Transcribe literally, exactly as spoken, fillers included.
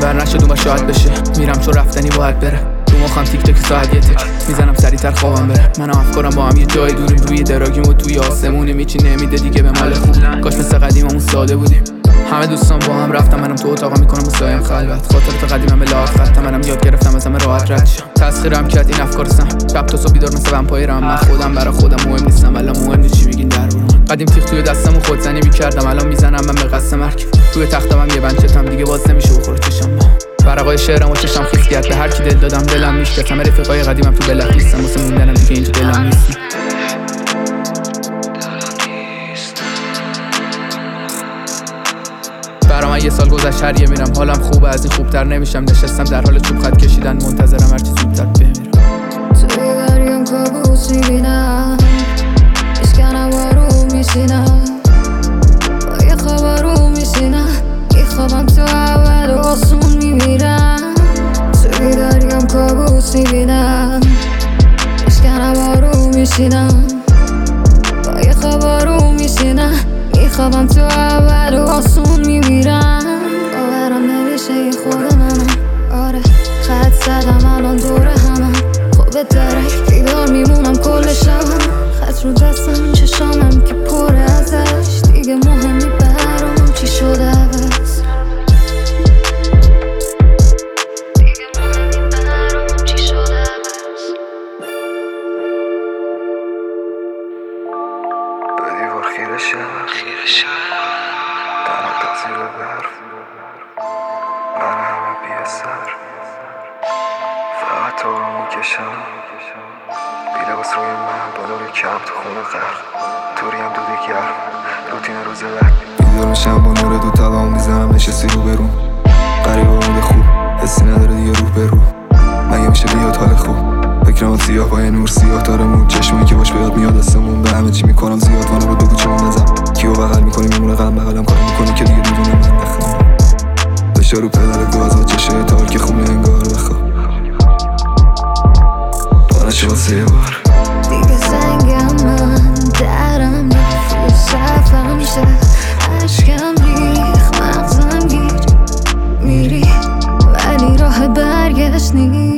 بر نشد و شاید بشه. میرم چون رفتنی باید بره. تو مخم تیک تاک ساعت یه تک میزنم سریعتر خوابم بره. من و افکارم با هم یه جای دوریم، روی دراگیم و توی آسمونیم. هیچی نمیده دیگه به مال خوب، کاش مثل قدیممون ساده بودیم. همه دوستان با هم رفتم، منم تو اتاقا میکنم واسایم خلوت. خاطرات قدیمم به لاف خط، منم یاد گرفتم از همه راحت رد شم. تسخیرم کرد این افکار سم، شب تا صبح بیدار مثل ومپایرم. من خودم برا خودم مهم نیستم، الان مهم نیست چی میگین دربارم. قدیم تیغ توی دستم و خودزنی میکردم، الان میزنم من به قصد مرگ. روی تختم یه بنچتم دیگه باز نمیشه بخوره چشم. ورقای شعرم و چشم خیس کرد، به هر کی دل دادم دلم میشکست. همه رفیقای قدیمم تو بلک لیستم، واسه موندنم دیگه اینجا دلم نیست. برام یه سال گذشت هر یه میرم، حالم خوبه از این خوبتر نمیشم. نشستم در حال چوب خط کشیدن، منتظرم هرچی زودتر بمیرم. توی دریم کابوس میبینم، اشکنم آروم میشینم، با یه خواب آروم میشینم. میخوابم تو اول و آسون میمیرم. توی دریم کابوس میبینم، اشکنم آروم میشینم، با یه خواب آروم میشینم. میخوابم تو اول و آسون میمیرم. باورم نمیشه این خود منم، آره خط زدم الان دور همم. خوبه داره بیدار میمونم کل شبم، خط رو دستم چشامم که پره ازش. دیگه مهمی برام چی شده عوض، دیگه مهمی برام چی شده عوض. به دیوار خیره شد، دمت تقصیر برف، من همه بی سر، فقط تو رو میکشم. بی لباس روی من با نور کم تو خونه غرق، طوریم دود گرم روتین روز بعد. بیدار میشم با نور دو تبام میزنم، نشستی رو برون قریب مونده خوب، حسی نداره دیگه روح به روح. مگه میشه بیاد حال خوب، فکرم سیاه با یه نور سیاه دارمون. چشمایی که باش بیاد میاد دستمون، به همه چی میکنم زیاد. وانو رو بگو چمون نزم، کیو بغل میکنی میمونه قلم بغلم کار میکنی که دیگه دیوونم من نخوام. بشه رو پدر گاز چشه تار که خونه انگار بخواب بانش واسه یه بار دیگه سنگم من درم رفت و صفم شد. عشقم ریخ مغزم گیر میری، ولی راه برگشت نیست.